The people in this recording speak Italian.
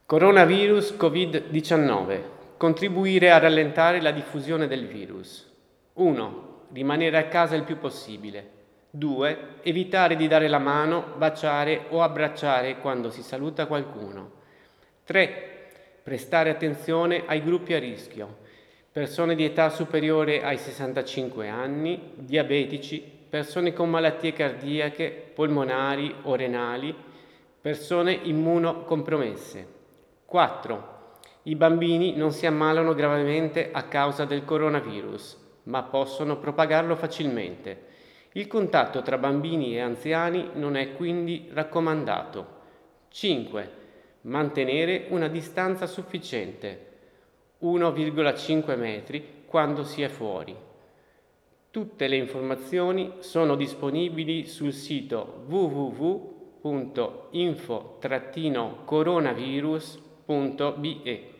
Coronavirus Covid-19. Contribuire a rallentare la diffusione del virus. 1. Rimanere a casa il più possibile. 2. Evitare di dare la mano, baciare o abbracciare quando si saluta qualcuno. 3. Prestare attenzione ai gruppi a rischio. Persone di età superiore ai 65 anni, diabetici, persone con malattie cardiache, polmonari o renali, persone immunocompromesse. 4. I bambini non si ammalano gravemente a causa del coronavirus, ma possono propagarlo facilmente. Il contatto tra bambini e anziani non è quindi raccomandato. 5. Mantenere una distanza sufficiente, 1,5 metri quando si è fuori. Tutte le informazioni sono disponibili sul sito www.info-coronavirus.be.